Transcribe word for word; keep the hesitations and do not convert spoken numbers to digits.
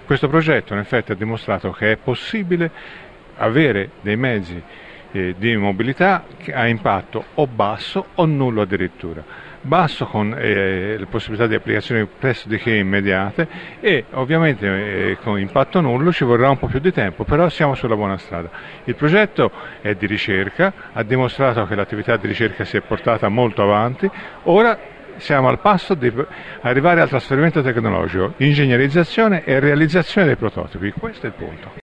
Questo progetto in effetti ha dimostrato che è possibile avere dei mezzi eh, di mobilità a impatto o basso o nullo addirittura. Basso con eh, la possibilità di applicazioni pressoché immediate e ovviamente eh, con impatto nullo ci vorrà un po' più di tempo, però siamo sulla buona strada. Il progetto è di ricerca, ha dimostrato che l'attività di ricerca si è portata molto avanti, ora siamo al passo di arrivare al trasferimento tecnologico, ingegnerizzazione e realizzazione dei prototipi, questo è il punto.